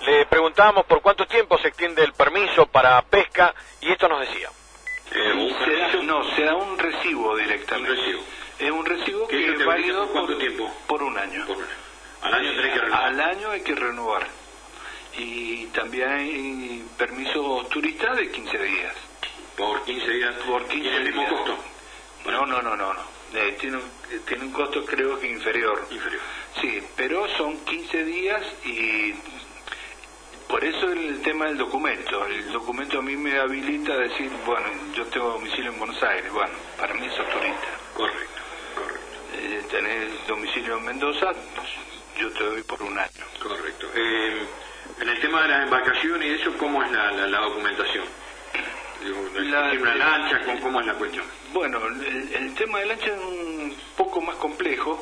Le preguntábamos por cuánto tiempo se extiende el permiso para pesca y esto nos decía. Se da un recibo directamente. Un recibo. Es un recibo que es válido por un año. Al año tenés que renovar. Al año hay que renovar. Y también hay permisos turistas de 15 días. ¿Por 15 días? Por 15 ¿Tiene el mismo días. costo? No. Tiene un costo creo que inferior. Sí, pero son 15 días y por eso el tema del documento. El documento a mí me habilita a decir, bueno, yo tengo domicilio en Buenos Aires, bueno, para mí sos turista. Correcto. Tenés domicilio en Mendoza, yo te doy por un año. Correcto. En el tema de las embarcaciones y eso, ¿cómo es la documentación? ¿Una lancha? ¿Cómo es la cuestión? Bueno, el tema de lancha es un poco más complejo.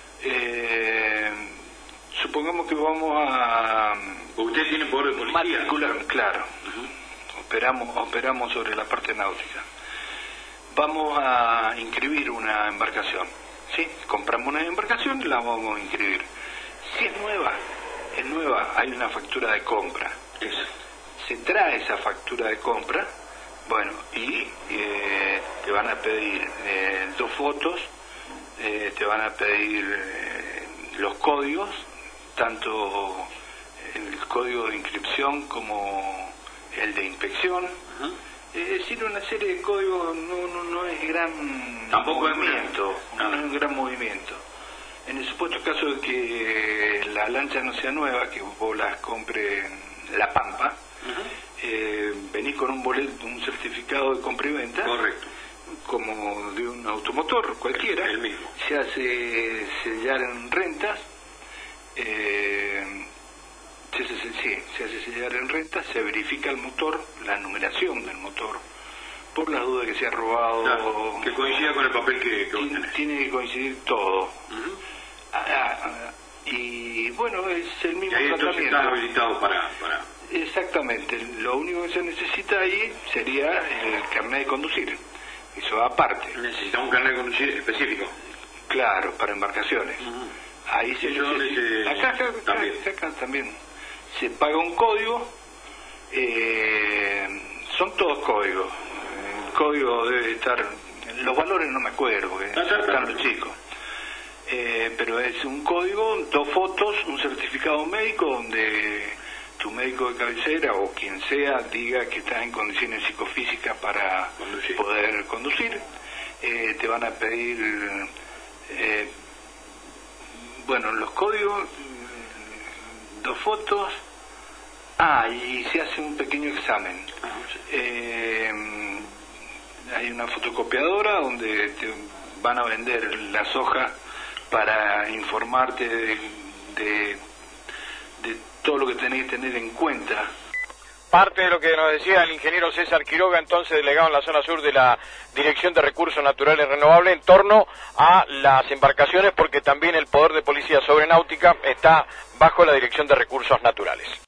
Supongamos que vamos a... ¿Usted tiene poder de policía? Matricular, claro. Operamos sobre la parte náutica. Vamos a inscribir una embarcación. ¿Sí? Compramos una embarcación y la vamos a inscribir. Si es nueva, hay una factura de compra. Se trae esa factura de compra, bueno, y te van a pedir 2 fotos, te van a pedir los códigos, tanto el código de inscripción como el de inspección. Es decir, una serie de códigos no es gran movimiento, no es un gran movimiento. En el supuesto caso de que la lancha no sea nueva, que vos las compres en La Pampa, venís con un boleto, un certificado de compra y venta, correcto, como de un automotor cualquiera, el mismo. Se hace sellar en rentas, se hace sellar en rentas, se verifica el motor, la numeración del motor, por la duda que sea robado. Claro, que coincida con el papel que tiene que coincidir todo. Y bueno, es el mismo y ahí tratamiento. Está habilitado para... Exactamente, lo único que se necesita ahí sería el carnet de conducir, eso aparte. Necesita un carnet de conducir específico. Claro, para embarcaciones. Ahí se necesita. Acá también. Se paga un código, son todos códigos. El código debe estar, los valores no me acuerdo, porque están los chicos. Pero es un código, 2 fotos, un certificado médico donde tu médico de cabecera o quien sea diga que está en condiciones psicofísicas para poder conducir. Te van a pedir, los códigos, 2 fotos, y se hace un pequeño examen. Hay una fotocopiadora donde te van a vender las hojas para informarte de todo lo que tenés que tener en cuenta. Parte de lo que nos decía el ingeniero César Quiroga, entonces delegado en la zona sur de la Dirección de Recursos Naturales Renovables, en torno a las embarcaciones, porque también el poder de policía sobre náutica está bajo la Dirección de Recursos Naturales.